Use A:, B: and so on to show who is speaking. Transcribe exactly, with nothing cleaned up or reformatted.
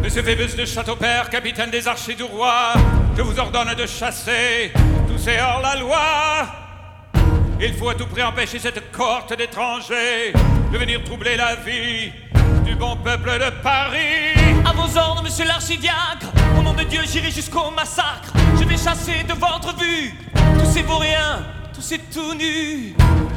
A: Monsieur Phébus de Châteaupère, capitaine des archers du roi, je vous ordonne de chasser tous ces hors-la-loi. Il faut à tout prix empêcher cette cohorte d'étrangers de venir troubler la vie du bon peuple de Paris.
B: À vos ordres, monsieur l'archidiacre, au nom de Dieu, j'irai jusqu'au massacre. Je vais chasser de votre vue tous ces vauriens, tous ces tout nus.